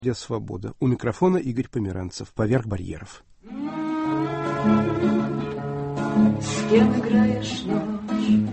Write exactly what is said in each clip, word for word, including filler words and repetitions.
Радио Свобода. У микрофона Игорь Померанцев. Поверх барьеров. С кем играешь ночь?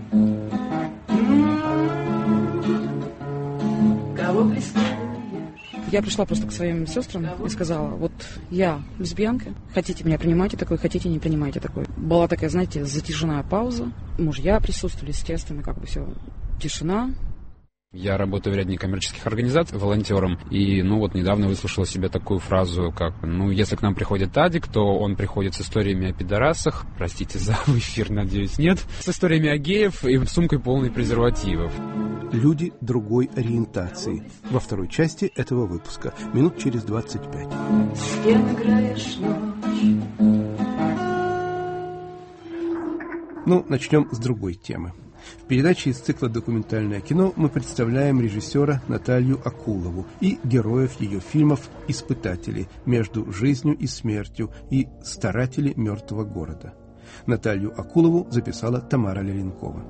Кого преследуешь? Я пришла просто к своим сестрам и сказала: вот я лесбиянка, хотите меня принимайте такой, хотите не принимайте такой. Была такая, знаете, затяжная пауза. Мужья присутствовали, естественно, как бы все, тишина. Я работаю в ряде некоммерческих организаций волонтером, и, ну вот, недавно выслушала себе такую фразу, как, ну, если к нам приходит Адик, то он приходит с историями о пидорасах, простите за эфир, надеюсь, нет, с историями о геев и сумкой полной презервативов. Люди другой ориентации. Во второй части этого выпуска, минут через двадцать пять. С кем играешь ночь? Ну, начнем с другой темы. В передаче из цикла «Документальное кино» мы представляем режиссера Наталью Акулову и героев ее фильмов «Испытатели. Между жизнью и смертью» и «Старатели мертвого города». Наталью Акулову записала Тамара Леренкова.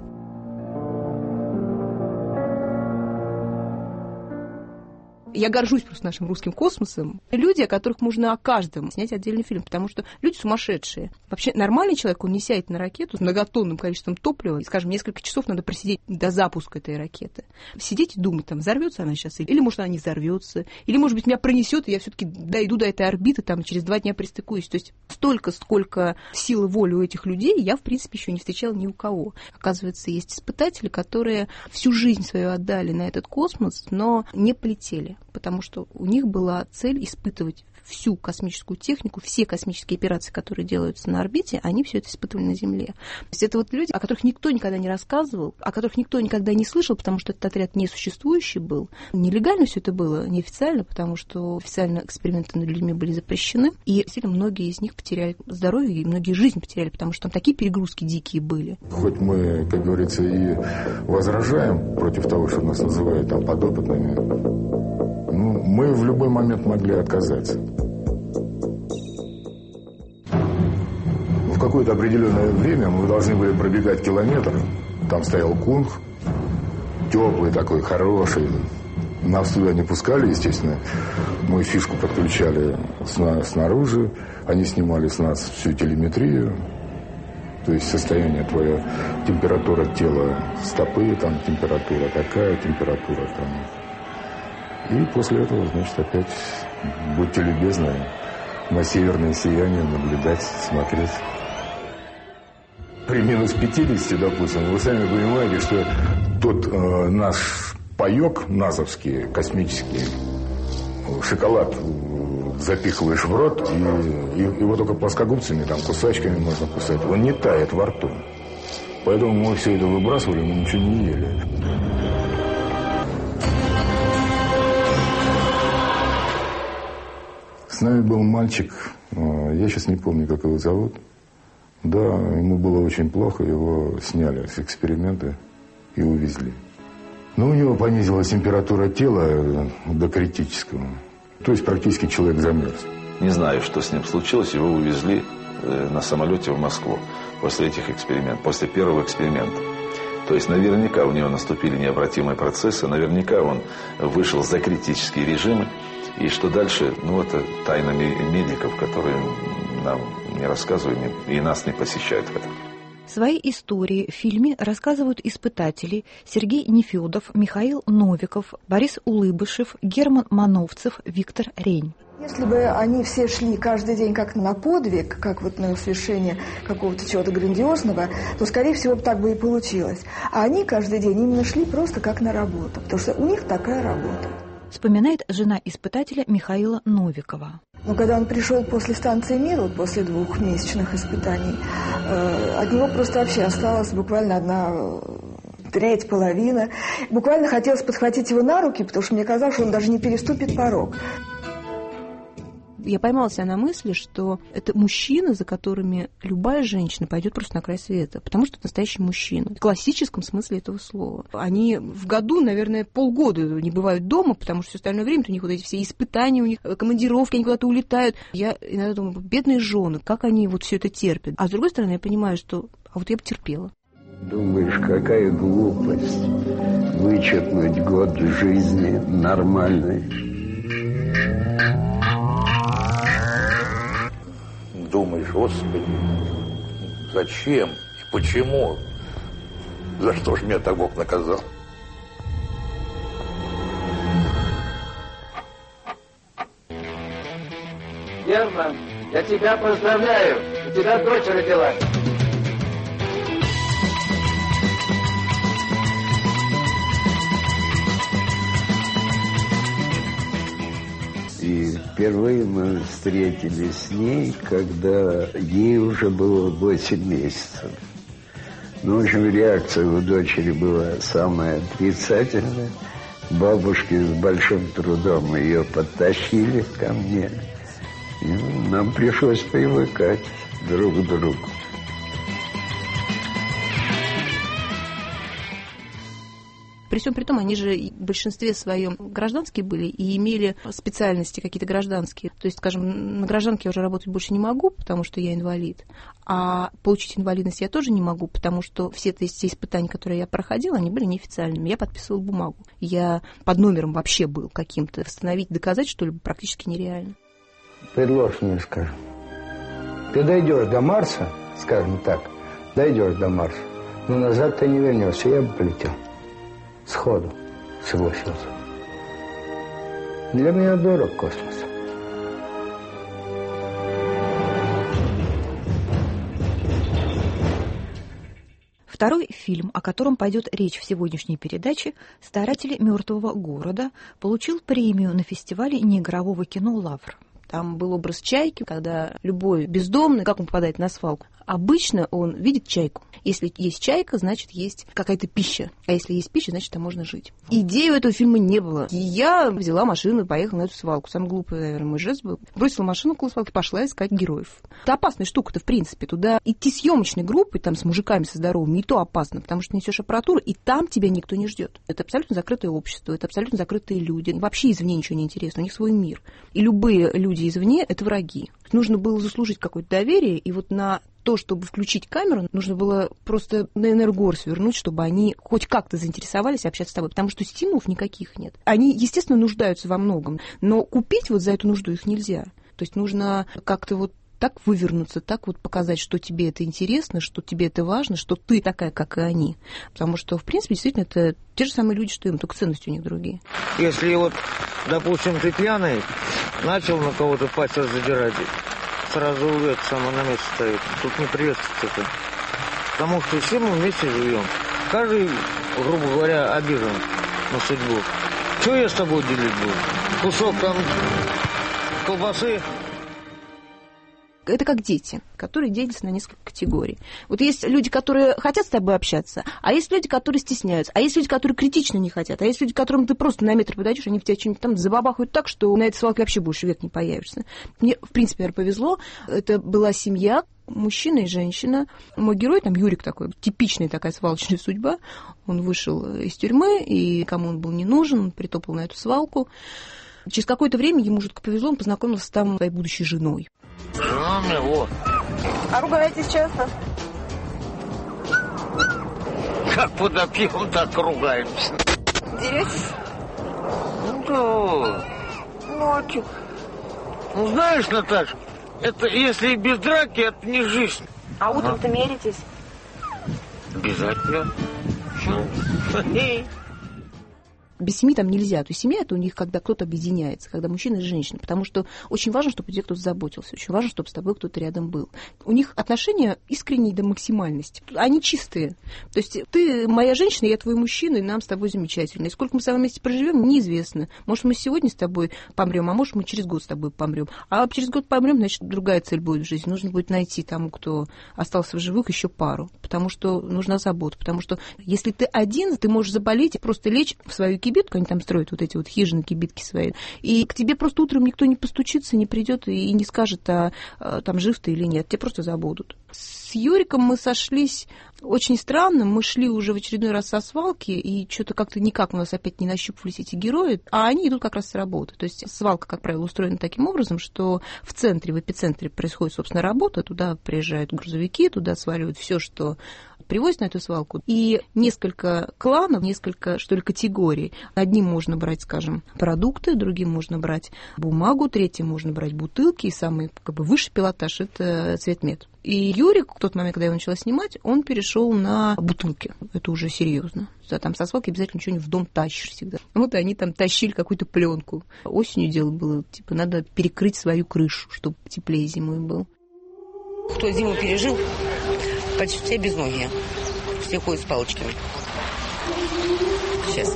Я горжусь просто нашим русским космосом. Люди, о которых можно о каждом снять отдельный фильм, потому что люди сумасшедшие. Вообще нормальный человек, он не сядет на ракету с многотонным количеством топлива, и, скажем, несколько часов надо просидеть до запуска этой ракеты. Сидеть и думать, там, взорвется она сейчас, или, может, она не взорвется, или, может быть, меня пронесет, и я все-таки дойду до этой орбиты, там, через два дня пристыкуюсь. То есть столько, сколько силы воли у этих людей, я, в принципе, еще не встречала ни у кого. Оказывается, есть испытатели, которые всю жизнь свою отдали на этот космос, но не полетели, потому что у них была цель испытывать всю космическую технику, все космические операции, которые делаются на орбите, они все это испытывали на Земле. То есть это вот люди, о которых никто никогда не рассказывал, о которых никто никогда не слышал, потому что этот отряд несуществующий был. Нелегально все это было, неофициально, потому что официально эксперименты над людьми были запрещены, и сильно многие из них потеряли здоровье, и многие жизни потеряли, потому что там такие перегрузки дикие были. Хоть мы, как говорится, и возражаем против того, что нас называют там подопытными, ну, мы в любой момент могли отказаться. В какое-то определенное время мы должны были пробегать километр. Там стоял кунг, теплый такой, хороший. Нас туда не пускали, естественно. Мы фишку подключали снаружи. Они снимали с нас всю телеметрию. То есть состояние твое, температура тела стопы, там температура такая, температура там. И после этого, значит, опять будьте любезны на северное сияние наблюдать, смотреть. При минус пятидесяти, допустим, вы сами понимаете, что тот э, наш паёк назовский, космический, шоколад запихиваешь в рот, и, и его только плоскогубцами, там, кусачками можно кусать. Он не тает во рту. Поэтому мы все это выбрасывали, мы ничего не ели. С нами был мальчик, я сейчас не помню, как его зовут. Да, ему было очень плохо, его сняли с эксперимента и увезли. Но у него понизилась температура тела до критического. То есть практически человек замерз. Не знаю, что с ним случилось, его увезли на самолете в Москву после этих экспериментов, после первого эксперимента. То есть наверняка у него наступили необратимые процессы, наверняка он вышел за критические режимы. И что дальше, ну, это тайна медиков, которые нам не рассказывают и нас не посещают в этом. Свои истории в фильме рассказывают испытатели Сергей Нефёдов, Михаил Новиков, Борис Улыбышев, Герман Мановцев, Виктор Рень. Если бы они все шли каждый день как на подвиг, как вот на свершение какого-то чего-то грандиозного, то, скорее всего, так бы и получилось. А они каждый день именно шли просто как на работу, потому что у них такая работа. Вспоминает жена испытателя Михаила Новикова. Но когда он пришел после станции «Мир», вот после двухмесячных испытаний, э, от него просто вообще осталась буквально одна треть, половина. Буквально хотелось подхватить его на руки, потому что мне казалось, что он даже не переступит порог. Я поймала себя на мысли, что это мужчины, за которыми любая женщина пойдет просто на край света, потому что это настоящий мужчина, в классическом смысле этого слова. Они в году, наверное, полгода не бывают дома, потому что все остальное время у них вот эти все испытания, у них командировки, они куда-то улетают. Я иногда думаю, бедные жены, как они вот все это терпят. А с другой стороны, я понимаю, что а вот я бы терпела. Думаешь, какая глупость вычеркнуть год жизни нормальной. думаешь, Господи, зачем и почему? За что ж меня так Бог наказал? Герман, я тебя поздравляю, у тебя дочь родилась. И впервые мы встретились с ней, когда ей уже было восемь месяцев. Ну, в общем, реакция у дочери была самая отрицательная. Бабушки с большим трудом ее подтащили ко мне. И нам пришлось привыкать друг к другу. При всем при том, они же в большинстве своем гражданские были и имели специальности какие-то гражданские. То есть, скажем, на гражданке я уже работать больше не могу, потому что я инвалид. А получить инвалидность я тоже не могу, потому что все те испытания, которые я проходила, они были неофициальными. Я подписывала бумагу. Я под номером вообще был каким-то. Восстановить, доказать что-либо практически нереально. Предложь мне, скажем. Ты дойдешь до Марса, скажем так, дойдешь до Марса, но назад ты не вернешься. Я бы полетел. Сходу согласился. Для меня дорог космос. Второй фильм, о котором пойдет речь в сегодняшней передаче, «Старатели мертвого города», получил премию на фестивале неигрового кино «Лавр». Там был образ чайки, когда любой бездомный, как он попадает на свалку, обычно он видит чайку. Если есть чайка, значит, есть какая-то пища. А если есть пища, значит, там можно жить. Идеи у этого фильма не было. И я взяла машину и поехала на эту свалку. Самый глупый, наверное, мой жест был. Бросила машину около свалки, пошла искать героев. Это опасная штука-то, в принципе. Туда идти съемочной группой, там, с мужиками, со здоровыми, и то опасно, потому что несешь аппаратуру, и там тебя никто не ждет. Это абсолютно закрытое общество, это абсолютно закрытые люди. Вообще извне ничего не интересно, у них свой мир. И любые люди извне — это враги. Нужно было заслужить какое-то доверие, и вот на то, чтобы включить камеру, нужно было просто на энергор свернуть, чтобы они хоть как-то заинтересовались общаться с тобой, потому что стимулов никаких нет. Они, естественно, нуждаются во многом, но купить вот за эту нужду их нельзя. То есть нужно как-то вот так вывернуться, так вот показать, что тебе это интересно, что тебе это важно, что ты такая, как и они. Потому что, в принципе, действительно, это те же самые люди, что им, только ценности у них другие. Если вот, допустим, ты пьяный, начал на кого-то пастер задирать, сразу это самое на месте стоит. Тут не приветствуется это. Потому что все мы вместе живем. Каждый, грубо говоря, обижен на судьбу. Что я с тобой делить буду? Кусок там колбасы. Это как дети, которые делятся на несколько категорий. Вот есть люди, которые хотят с тобой общаться, а есть люди, которые стесняются, а есть люди, которые критично не хотят, а есть люди, которым ты просто на метр подойдешь, они в тебя что-нибудь там забабахают так, что на этой свалке вообще больше век не появишься. Мне, в принципе, наверное, повезло. Это была семья, мужчина и женщина. Мой герой, там Юрик такой, типичная такая свалочная судьба. Он вышел из тюрьмы, и кому он был не нужен, он притопал на эту свалку. Через какое-то время ему жутко повезло, он познакомился там с своей будущей женой. Жена мне, вот. А ругаетесь часто? Как подопьем, так ругаемся. Деретесь? Ну да. Ну, а чё? Ну, знаешь, Наташа, это если и без драки, это не жизнь. А утром-то меритесь? Обязательно. Без семьи там нельзя. То есть семья — это у них, когда кто-то объединяется, когда мужчина и женщина. Потому что очень важно, чтобы тебе кто-то заботился. Очень важно, чтобы с тобой кто-то рядом был. У них отношения искренние до максимальности. Они чистые. То есть ты моя женщина, я твой мужчина, и нам с тобой замечательно. И сколько мы с тобой вместе проживем, неизвестно. Может, мы сегодня с тобой помрем, а может, мы через год с тобой помрем. А через год помрем, значит, другая цель будет в жизни. Нужно будет найти тому, кто остался в живых, еще пару. Потому что нужна забота. Потому что если ты один, ты можешь заболеть и просто лечь в свою кибитку, они там строят вот эти вот хижины, кибитки свои, и к тебе просто утром никто не постучится, не придет и не скажет, а, а там жив ты или нет, тебя просто забудут. С Юриком мы сошлись очень странно, мы шли уже в очередной раз со свалки, и что-то как-то никак у нас опять не нащупывались эти герои, а они идут как раз с работы. То есть свалка, как правило, устроена таким образом, что в центре, в эпицентре происходит, собственно, работа, туда приезжают грузовики, туда сваливают все, что привозят на эту свалку, и несколько кланов, несколько, что ли, категорий. Одним можно брать, скажем, продукты, другим можно брать бумагу, третьим можно брать бутылки, и самый как бы высший пилотаж – это цветмет. И Юрик, в тот момент, когда я его начала снимать, он перешел на бутылки. Это уже серьезно. Да, там со свалки обязательно что-нибудь в дом тащишь всегда. Вот они там тащили какую-то пленку. Осенью дело было, типа, надо перекрыть свою крышу, чтобы теплее зимой было. Кто зиму пережил, почти все безногие. Все ходят с палочками. Сейчас.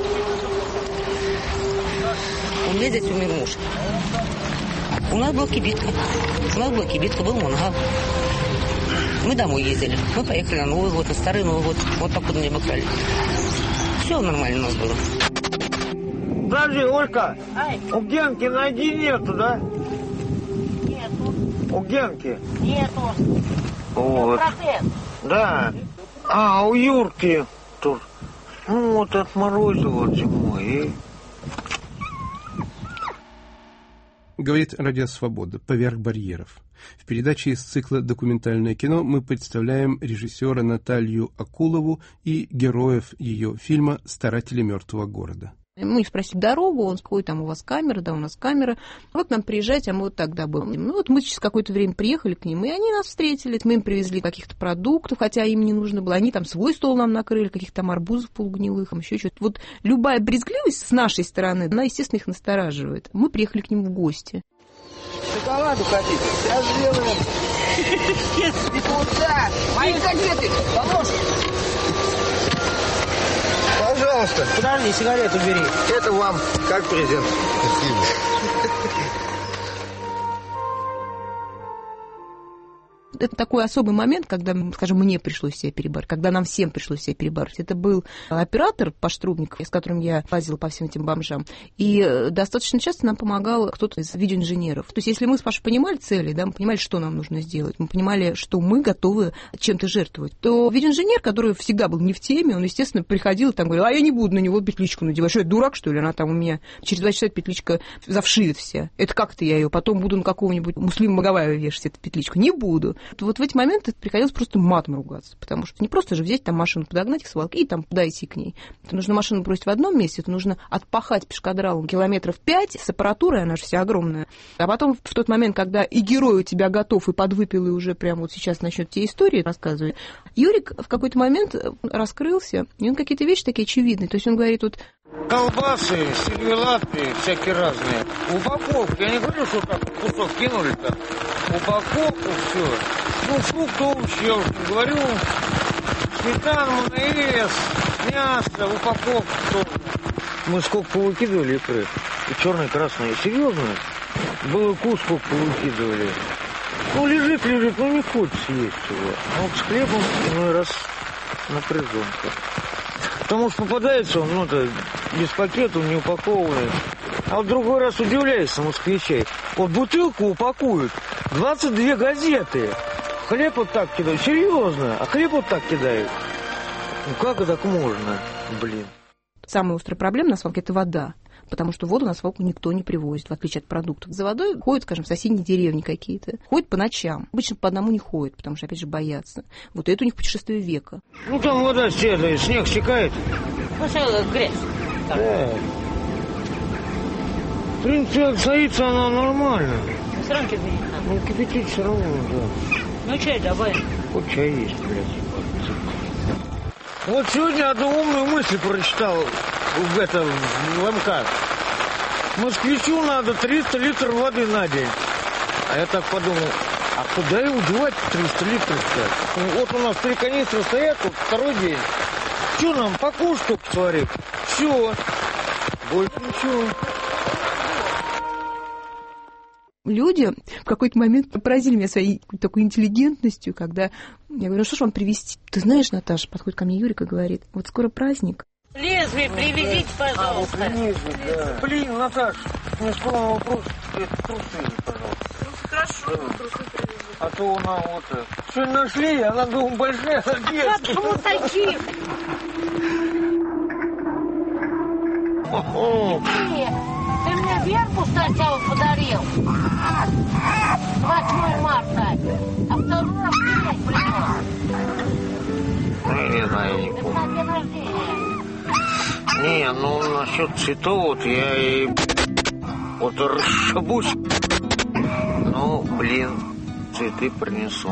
У меня здесь умер муж. У нас была кибитка. У нас была кибитка, был мангал. Мы домой ездили. Мы поехали на Новый год, на Старый Новый год. Вот покуда не обыграли. Все нормально у нас было. Подожди, Олька, Ай. у Генки найди нету, да? Нету. У Генки? Нету. Вот. Да. А, у Юрки тут. Ну, вот отморозило зимой. И... Говорит Радио Свобода «Поверх барьеров». В передаче из цикла «Документальное кино» мы представляем режиссера Наталью Акулову и героев ее фильма «Старатели мертвого города». Мы спросили дорогу, он сказал, там у вас камера, да, у нас камера. Вот нам приезжать, а мы вот тогда были. Ну вот мы через какое-то время приехали к ним, и они нас встретили. Мы им привезли каких-то продуктов, хотя им не нужно было. Они там свой стол нам накрыли, каких-то там арбузов полугнилых, там еще что-то. Вот любая брезгливость с нашей стороны, она, естественно, их настораживает. Мы приехали к ним в гости. Шоколаду хотите? Сейчас сделаем. Никуда! Мои конфеты! Поможешь? Пожалуйста. Подожди, сигарету бери. Это вам как презент. Спасибо. Это такой особый момент, когда, скажем, мне пришлось себя перебороть, когда нам всем пришлось себя перебороть. Это был оператор Паштрубников, с которым я лазила по всем этим бомжам. И достаточно часто нам помогал кто-то из видеоинженеров. То есть если мы с Пашей понимали цели, да, мы понимали, что нам нужно сделать, мы понимали, что мы готовы чем-то жертвовать, то видеоинженер, который всегда был не в теме, он, естественно, приходил и там говорил, а я не буду на него петличку надевать. Что, я дурак, что ли? Она там у меня через два часа эта петличка завшивит вся. Это как-то я ее потом буду на какого-нибудь Муслима Магомаева вешать, эту петличку. Не буду. Вот в эти моменты приходилось просто матом ругаться, потому что не просто же взять там машину, подогнать к свалке и там подойти к ней. Это нужно машину бросить в одном месте, это нужно отпахать пешкадралом километров пять с аппаратурой, она же вся огромная. А потом в тот момент, когда и герой у тебя готов, и подвыпил, и уже прямо вот сейчас начнет те истории рассказывать, Юрик в какой-то момент раскрылся, и он какие-то вещи такие очевидные. То есть он говорит, вот колбасы, сервелаты всякие разные. Упаковка. Я не говорю, что так кусок кинули-то. Упаковку, все. Ну, фрукты, овощи, я уже не говорю. Сметана, майонез, мясо, упаковка тоже. Мы сколько повыкидывали икры. И черные, красные. Серьезно? Было кус, сколько повыкидывали. Ну, лежит, лежит, ну, не хочется есть его. А вот с хлебом иной раз напряженка. Потому что попадается он, ну-то, без пакета, не упакованный. А вот другой раз удивляешься, москвичей. Вот бутылку упакуют, двадцать две газеты. Хлеб вот так кидают, серьезно, а хлеб вот так кидают. Ну как это так можно, блин? Самая острая проблема на свалке – это вода. Потому что воду на свалку никто не привозит, в отличие от продуктов. За водой ходят, скажем, в соседние деревни какие-то. Ходят по ночам. Обычно по одному не ходят, потому что, опять же, боятся. Вот это у них путешествие века. Ну, там вода стекает, снег стекает. Ну, все, грязь. Да. В принципе, стоится она нормально. Все равно кипятить надо. Ну, кипятить все равно, да. Ну, чай добавим. Вот чай есть, блядь. Вот сегодня одну умную мысль прочитал в, это, в МК. Москвичу надо триста литров воды на день. А я так подумал, а куда его девать триста литров-то? Вот у нас три канистры стоят, вот второй день. Что нам, покушать только сварить? Все. Больше ничего. Люди в какой-то момент поразили меня своей такой интеллигентностью, когда я говорю, ну что ж вам привезти? Ты знаешь, Наташа, подходит ко мне Юрик и говорит, вот скоро праздник. Лезвие привезите, пожалуйста. А, вот лезвие, да. Блин, Наташа, у меня скоро вопрос, это трусы, пожалуйста. Ну, хорошо, да. Трусы привезу. А то она вот, что нашли, она, думаю, большая, а детская. Почему такие? Ты мне верку сначала подарил, восьмого марта, а второй раз принес. знаю, не помню. Не, ну насчет цветов вот я и вот расшибусь. Ну, блин, цветы принесу.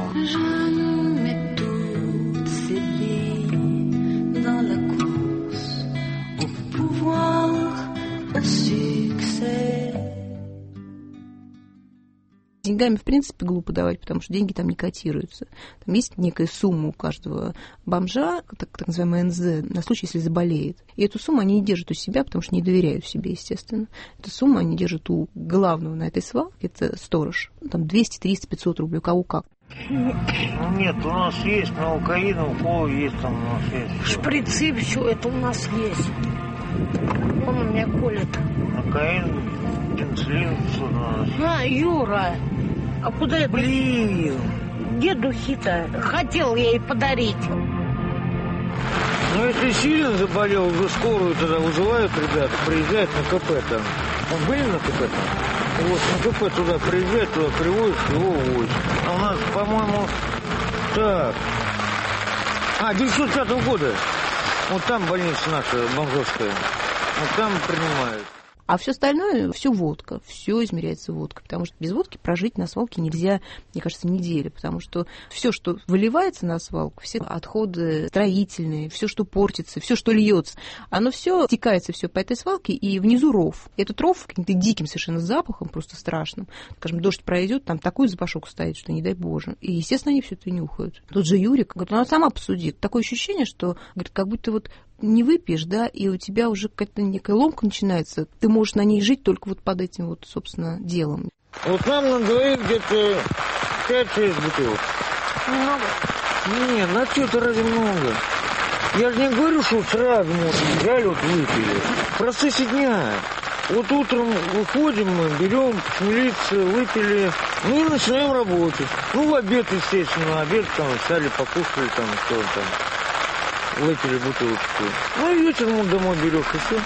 Деньгами, в принципе, глупо давать, потому что деньги там не котируются. Там есть некая сумма у каждого бомжа, так, так называемая эн зэ, на случай, если заболеет. И эту сумму они не держат у себя, потому что не доверяют себе, естественно. Эту сумму они держат у главного на этой свалке, это сторож. Там двести, триста, пятьсот рублей, у кого как. Ну, нет, у нас есть наукаин, укол есть там у нас есть. Шприцы, все это у нас есть. Он у меня колет. Наукаин, пенсилин, все у нас. А, Юра, а куда это? Блин. Где духи-то? Хотел я ей подарить. Ну, если сильно заболел, уже скорую тогда вызывают ребята, приезжают на ка пэ там. Мы были на ка пэ там? Вот, на ка пэ туда приезжают, туда привозят, его увозят. А у нас, по-моему, так... А, девятьсот пятого года. Вот там больница наша, бомжовская. Вот там принимают. А все остальное, все водка, все измеряется водкой, потому что без водки прожить на свалке нельзя, мне кажется, неделю, потому что все, что выливается на свалку, все отходы строительные, все, что портится, все, что льется, оно все стекается все по этой свалке, и внизу ров. И этот ров каким-то диким совершенно запахом, просто страшным. Скажем, дождь пройдет, там такой запашок стоит, что не дай боже. И, естественно, они все это нюхают. Тут же Юрик говорит, она сама посудит. Такое ощущение, что, говорит, как будто вот не выпьешь, да, и у тебя уже какая-то некая ломка начинается, ты можешь на ней жить только вот под этим вот, собственно, делом. Вот нам на двоих где-то пять-шесть бутылок. Много? Не, на что это ради много? Я же не говорю, что сразу вот взяли, вот выпили. В процессе дня. Вот утром выходим мы, берем смелиться, выпили, ну и начинаем работать. Ну, в обед, естественно, обед там встали, покушали там, что там. Выпили бутылочку. Ну и вечером домой берешь, и все.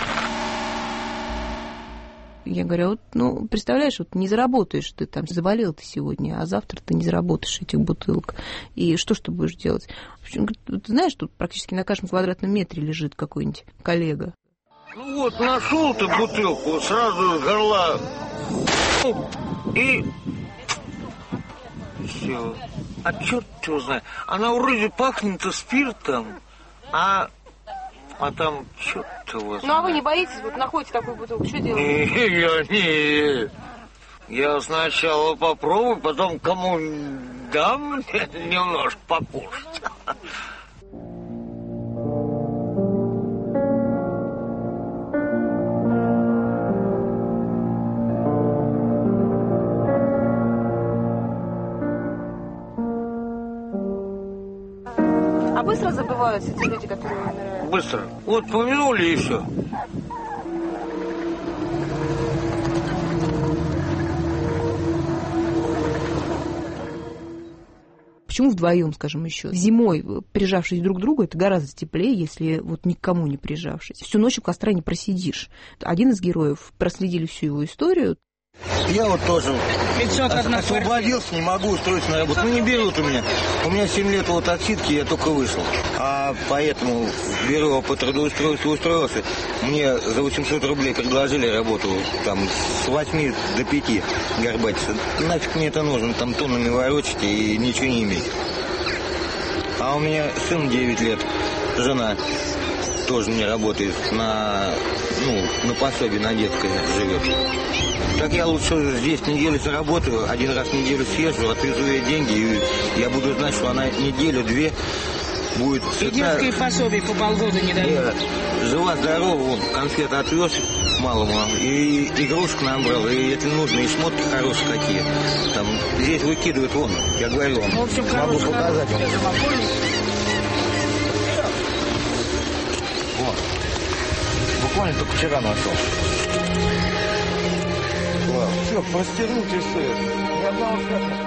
Я говорю, вот, ну, представляешь, вот не заработаешь ты там, заболел ты сегодня, а завтра ты не заработаешь этих бутылок. И что ж ты будешь делать? В общем, ты знаешь, тут практически на каждом квадратном метре лежит какой-нибудь коллега. Ну вот, нашел ты бутылку, сразу горла и... все. А черт его знает. Она вроде пахнет спиртом, а... А там черт его знает. Ну, а вы не боитесь, вот находите такую бутылку, что делаете? Не, я не... Я сначала попробую, потом кому дам немножко покушать. А быстро забываются те люди, которые умирают? Быстро. Вот помянули и все. Почему вдвоем, скажем, еще? Зимой, прижавшись друг к другу, это гораздо теплее, если вот никому не прижавшись. Всю ночь у костра не просидишь. Один из героев, проследили всю его историю. Я вот тоже освободился, не могу устроиться на работу. Ну, не берут у меня. У меня семь лет вот отсидки, я только вышел. А поэтому в бюро по трудоустройству устроился. Мне за восемьсот рублей предложили работу там с восьми до пяти горбатиться. Нафиг мне это нужно, там тоннами ворочать и ничего не иметь. А у меня сын девять лет, жена тоже не работает, на, ну, на пособие, на детское живет. Так я лучше здесь неделю заработаю, один раз в неделю съезжу, отвезу ей деньги, и я буду знать, что она неделю-две будет... И детские пособия по полгода не дают. Жива-здорова, вон, конфет отвез малому, и игрушек набрал, и это нужно, и шмотки хорошие какие. Там, здесь выкидывают, вон, я говорю вам, в общем, могу показать вам. Вот. Буквально только вчера нашел. Все, простернуть и все. Ни одного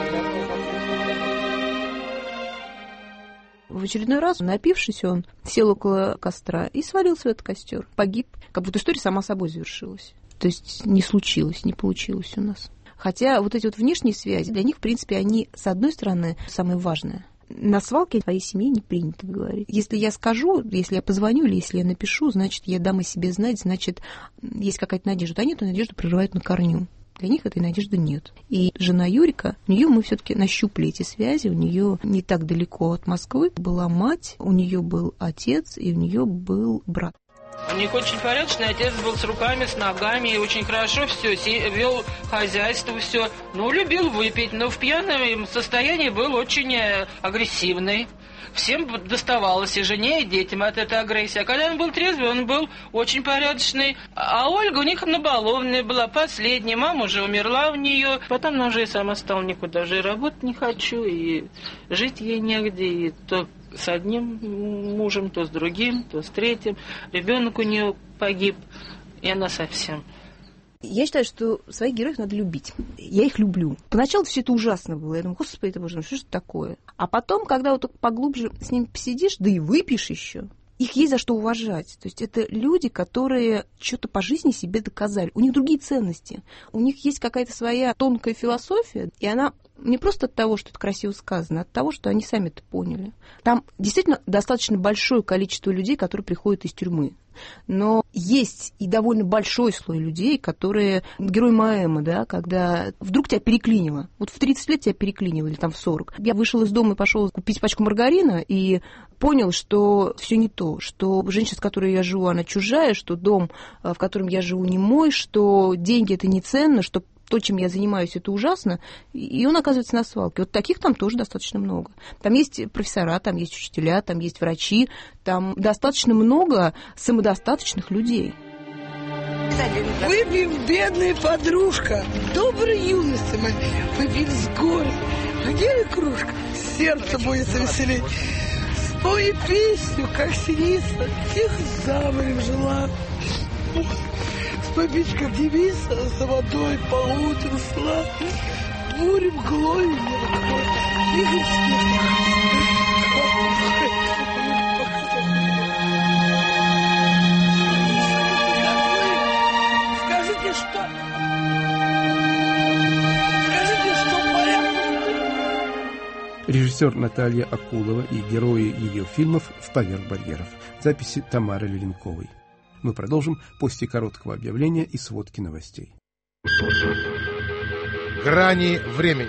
В очередной раз, напившись, он сел около костра и свалился в этот костер. Погиб. Как будто история сама собой завершилась. То есть не случилось, не получилось у нас. Хотя вот эти вот внешние связи, для них, в принципе, они, с одной стороны, самое важное. На свалке своей семье не принято говорить. Если я скажу, если я позвоню или если я напишу, значит, я дам о себе знать, значит, есть какая-то надежда. А нет, надежду прерывают на корню. Для них этой надежды нет. И жена Юрика, у нее мы все-таки нащупали эти связи, у нее не так далеко от Москвы была мать, у нее был отец и у нее был брат. У них очень порядочный отец был с руками, с ногами, и очень хорошо все, вел хозяйство, все. Ну, любил выпить, но в пьяном состоянии был очень агрессивный. Всем доставалось, и жене, и детям от этой агрессии. А когда он был трезвый, он был очень порядочный. А Ольга у них набалованная была, последняя. Мама уже умерла у нее. Потом она уже и сама стала никуда. Уже работать не хочу, и жить ей негде. И то с одним мужем, то с другим, то с третьим. Ребенок у нее погиб, и она совсем. Я считаю, что своих героев надо любить. Я их люблю. Поначалу все это ужасно было. Я думаю, господи, это боже, что же это такое? А потом, когда вот поглубже с ними посидишь, да и выпьешь еще, их есть за что уважать. То есть это люди, которые что-то по жизни себе доказали. У них другие ценности. У них есть какая-то своя тонкая философия, и она не просто от того, что это красиво сказано, а от того, что они сами это поняли. Там действительно достаточно большое количество людей, которые приходят из тюрьмы. Но есть и довольно большой слой людей, которые... Герой Моэма, да, когда вдруг тебя переклинило. Вот в тридцать лет тебя переклинило, или там в сорок. Я вышел из дома и пошел купить пачку маргарина, и понял, что все не то, что женщина, с которой я живу, она чужая, что дом, в котором я живу, не мой, что деньги это не ценно, что то, чем я занимаюсь, это ужасно, и он оказывается на свалке. Вот таких там тоже достаточно много. Там есть профессора, там есть учителя, там есть врачи, там достаточно много самодостаточных людей. Выпьем, бедная подружка, доброй юности моей, выпьем с горя. А где кружка? Сердце будет веселей. Спой песню, как синица, тихо за морем жила. Побичка девица, за водой полутин сла, бурем глой Игорь Скажите, что... Скажите, что порядок? Режиссер Наталья Акулова и герои ее фильмов в «Поверх барьеров». Записи Тамары Леленковой. Мы продолжим после короткого объявления и сводки новостей. Грани времени.